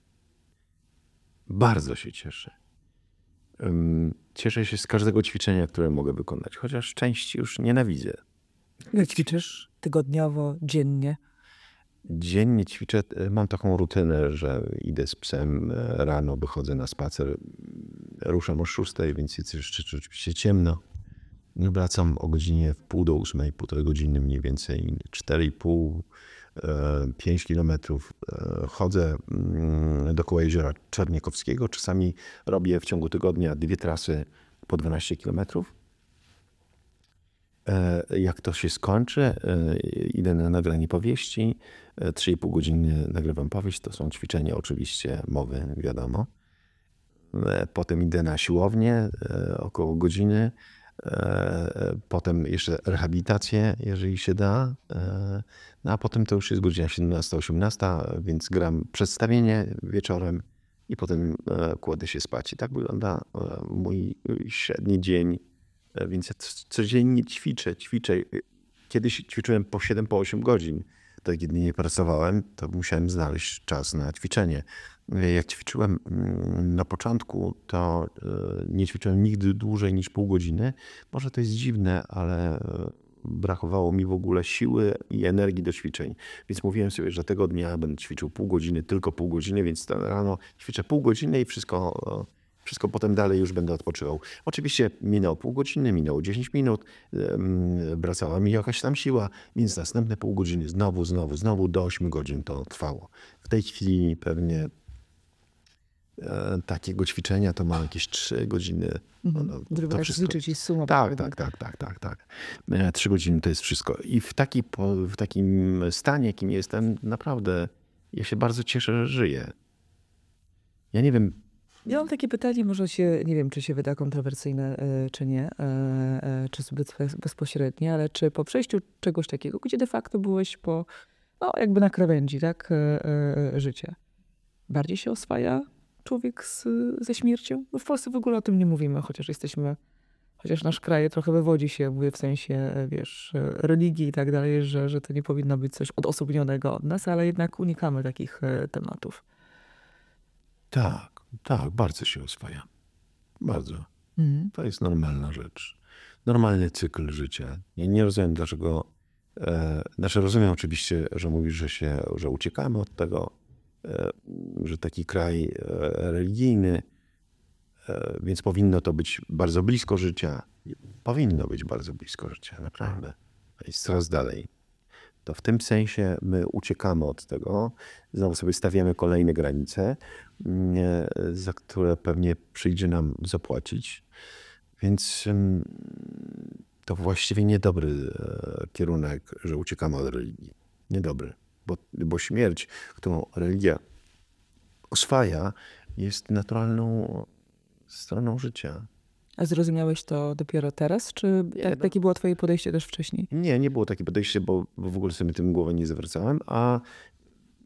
Bardzo się cieszę. Cieszę się z każdego ćwiczenia, które mogę wykonać, chociaż części już nienawidzę. Jak ćwiczysz tygodniowo, dziennie? Dziennie ćwiczę, mam taką rutynę, że idę z psem rano, wychodzę na spacer, ruszam o 6, więc jest jeszcze oczywiście ciemno. Wracam o godzinie 7:30, półtorej godziny mniej więcej, 4,5, 5 kilometrów. Chodzę dookoła jeziora Czerniakowskiego. Czasami robię w ciągu tygodnia 2 trasy po 12 kilometrów. Jak to się skończy, idę na nagranie powieści. 3,5 godziny nagrywam powieść. To są ćwiczenia oczywiście mowy, wiadomo. Potem idę na siłownię około godziny. Potem jeszcze rehabilitację, jeżeli się da. No a potem to już jest godzina 17-18, więc gram przedstawienie wieczorem i potem kładę się spać. I tak wygląda mój średni dzień. Więc ja codziennie ćwiczę. Kiedyś ćwiczyłem po 7-8 godzin. To kiedy nie pracowałem, to musiałem znaleźć czas na ćwiczenie. Jak ćwiczyłem na początku, to nie ćwiczyłem nigdy dłużej niż pół godziny. Może to jest dziwne, ale brakowało mi w ogóle siły i energii do ćwiczeń. Więc mówiłem sobie, że tego dnia będę ćwiczył pół godziny, tylko pół godziny, więc rano ćwiczę pół godziny i wszystko potem dalej już będę odpoczywał. Oczywiście minęło pół godziny, minęło 10 minut, wracała mi jakaś tam siła, więc następne pół godziny znowu do 8 godzin to trwało. W tej chwili pewnie takiego ćwiczenia to mam jakieś 3 godziny. To liczyć i suma. Tak. 3 godziny to jest wszystko. I w takim stanie, jakim jestem, naprawdę ja się bardzo cieszę, że żyję. Ja nie wiem. Ja mam takie pytanie, może nie wiem, czy się wyda kontrowersyjne, czy nie, czy zbyt bezpośrednie, ale czy po przejściu czegoś takiego, gdzie de facto byłeś jakby na krawędzi, tak, życia, bardziej się oswaja człowiek ze śmiercią? No w Polsce w ogóle o tym nie mówimy, chociaż nasz kraj trochę wywodzi się, mówię w sensie, religii i tak dalej, że to nie powinno być coś odosobnionego od nas, ale jednak unikamy takich tematów. Tak, bardzo się oswaja. Bardzo. To jest normalna rzecz. Normalny cykl życia. Ja nie rozumiem, dlaczego. Rozumiem oczywiście, że mówisz, że uciekamy od tego, że taki kraj religijny, więc powinno to być bardzo blisko życia. Powinno być bardzo blisko życia, naprawdę. Jest coraz dalej. To w tym sensie my uciekamy od tego, znowu sobie stawiamy kolejne granice, za które pewnie przyjdzie nam zapłacić. Więc to właściwie niedobry kierunek, że uciekamy od religii. Niedobry, bo śmierć, którą religia oswaja, jest naturalną stroną życia. A zrozumiałeś to dopiero teraz, czy takie było twoje podejście też wcześniej? Nie było takie podejście, bo w ogóle sobie tym głowę nie zawracałem, a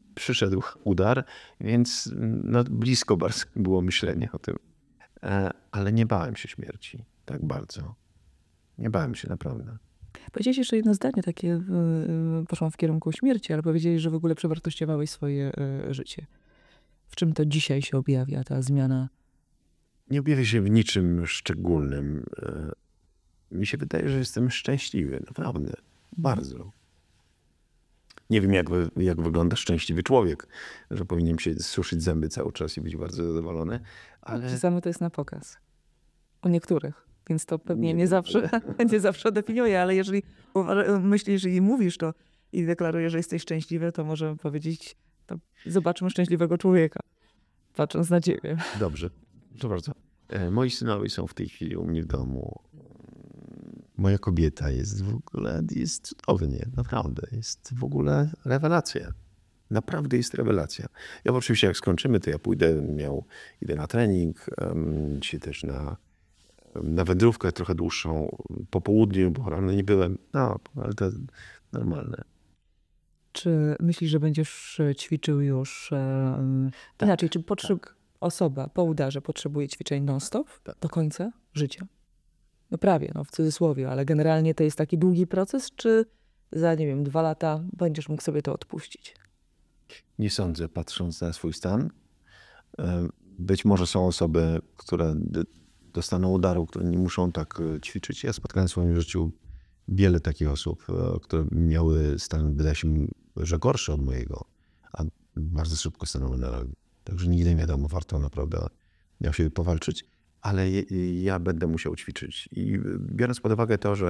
przyszedł udar, więc no, blisko bardzo było myślenie o tym. Ale nie bałem się śmierci tak bardzo. Nie bałem się naprawdę. Powiedziałeś jeszcze jedno zdanie takie, poszłam w kierunku śmierci, ale powiedziałeś, że w ogóle przewartościowałeś swoje życie. W czym to dzisiaj się objawia, ta zmiana? Nie objawię się w niczym szczególnym. Mi się wydaje, że jestem szczęśliwy, naprawdę. Bardzo. Nie wiem, jak wygląda szczęśliwy człowiek, że powinien się suszyć zęby cały czas i być bardzo zadowolony, ale Czasami to jest na pokaz. U niektórych. Więc to pewnie Nie nie zawsze definiuje, ale jeżeli myślisz i mówisz to i deklarujesz, że jesteś szczęśliwy, to może powiedzieć, to zobaczmy szczęśliwego człowieka, patrząc na ciebie. dobrze, to bardzo. Moi synowie są w tej chwili u mnie w domu. Moja kobieta jest w ogóle, jest cudownie, naprawdę. Jest w ogóle rewelacja. Naprawdę jest rewelacja. Ja oczywiście jak skończymy, to ja idę na trening, dzisiaj też na wędrówkę trochę dłuższą, po południu, bo rano nie byłem. No, ale to normalne. Czy myślisz, że będziesz ćwiczył już inaczej? Czy osoba po udarze potrzebuje ćwiczeń non-stop do końca życia? No prawie, no w cudzysłowie, ale generalnie to jest taki długi proces, czy za, nie wiem, 2 lata będziesz mógł sobie to odpuścić? Nie sądzę, patrząc na swój stan. Być może są osoby, które dostaną udaru, które nie muszą tak ćwiczyć. Ja spotkałem w swoim życiu wiele takich osób, które miały stan, wydaje się mi, że gorszy od mojego, a bardzo szybko stanęły na nogi. Także nigdy nie wiadomo, warto naprawdę miał się powalczyć, ale ja będę musiał ćwiczyć. I biorąc pod uwagę to,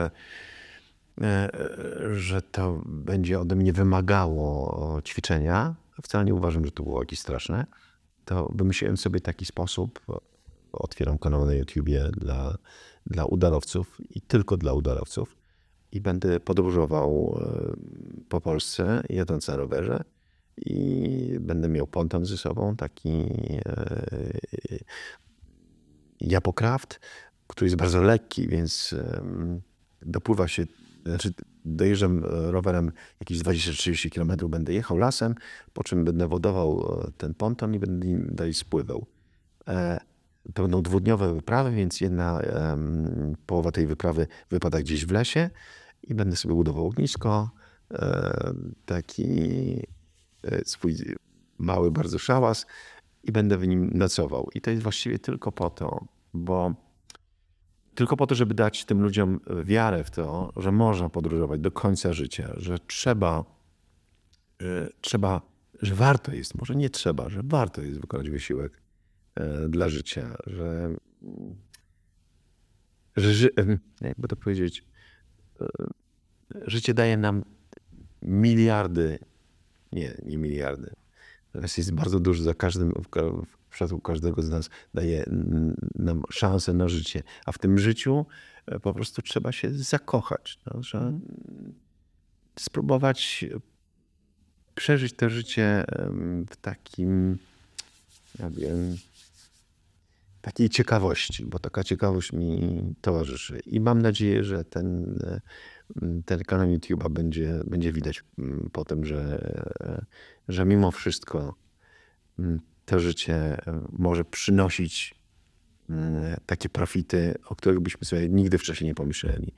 że to będzie ode mnie wymagało ćwiczenia, wcale nie uważam, że to było jakieś straszne, to wymyśliłem sobie taki sposób, otwieram kanał na YouTubie dla udarowców i tylko dla udarowców i będę podróżował po Polsce, jadąc na rowerze i będę miał ponton ze sobą, taki Japocraft, który jest bardzo lekki, więc dopływa się, znaczy dojeżdżam rowerem jakieś 20-30 km, będę jechał lasem, po czym będę wodował ten ponton i będę nim dalej spływał. To będą 2-dniowe wyprawy, więc jedna połowa tej wyprawy wypada gdzieś w lesie i będę sobie budował ognisko, taki swój mały bardzo szałas i będę w nim nocował. I to jest właściwie tylko po to, żeby dać tym ludziom wiarę w to, że można podróżować do końca życia, że że warto jest, może nie trzeba, że warto jest wykonać wysiłek dla życia, jakby to powiedzieć, życie daje nam miliardy, nie miliardy, teraz jest bardzo dużo, w przypadku każdego z nas daje nam szansę na życie, a w tym życiu po prostu trzeba się zakochać, no, że spróbować przeżyć to życie w takim, ja wiem, takiej ciekawości, bo taka ciekawość mi towarzyszy. I mam nadzieję, że ten kanał YouTube'a będzie widać potem, że mimo wszystko to życie może przynosić takie profity, o których byśmy sobie nigdy wcześniej nie pomyśleli.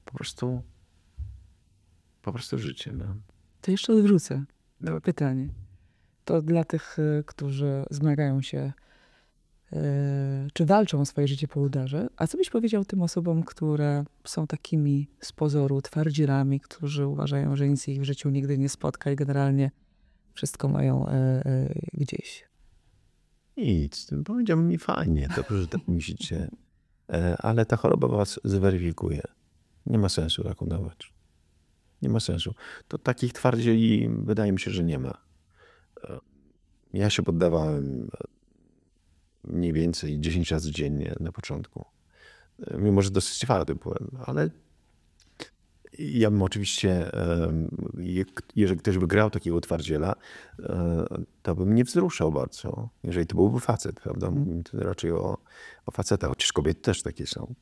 Po prostu życie. No. To jeszcze odwrócę pytanie. To dla tych, którzy zmagają się, czy walczą o swoje życie po udarze. A co byś powiedział tym osobom, które są takimi z pozoru twardzielami, którzy uważają, że nic ich w życiu nigdy nie spotka i generalnie wszystko mają gdzieś? Nic. Powiedziałbym mi fajnie, dobrze, że tak myślicie. Ale ta choroba was zweryfikuje. Nie ma sensu tak udawać. Nie ma sensu. To takich twardzieli wydaje mi się, że nie ma. Ja się poddawałem mniej więcej 10 razy dziennie na początku. Mimo, że dosyć twardy byłem, ale ja bym oczywiście, jeżeli ktoś by grał takiego twardziela, to bym nie wzruszał bardzo, jeżeli to byłby facet, prawda? Mówimy tu raczej o facetach, chociaż kobiety też takie są.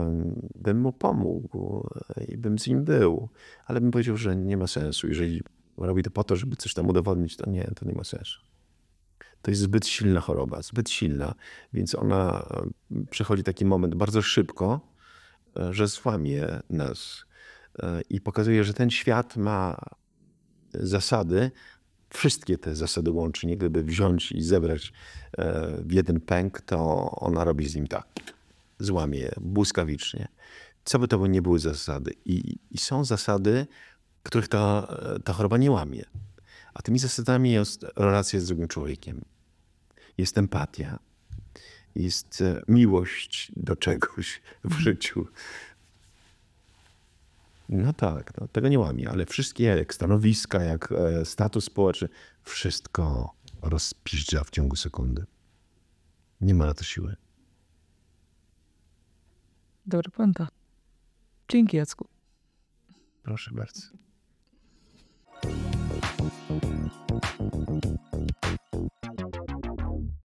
Bym mu pomógł i bym z nim był, ale bym powiedział, że nie ma sensu. Jeżeli robi to po to, żeby coś tam udowodnić, to nie ma sensu. To jest zbyt silna choroba, zbyt silna, więc ona przechodzi taki moment bardzo szybko, że złamie nas i pokazuje, że ten świat ma zasady, wszystkie te zasady łącznie, gdyby wziąć i zebrać w jeden pęk, to ona robi z nim tak, złamie je błyskawicznie. Co by to nie były zasady? I są zasady, których ta choroba nie łamie. A tymi zasadami jest relacja z drugim człowiekiem. Jest empatia. Jest miłość do czegoś w życiu. No tak, no, tego nie łamie, ale wszystkie jak stanowiska, jak status społeczny, wszystko rozpiszcza w ciągu sekundy. Nie ma na to siły. Dobra puenta. Dzięki, Jacku. Proszę bardzo.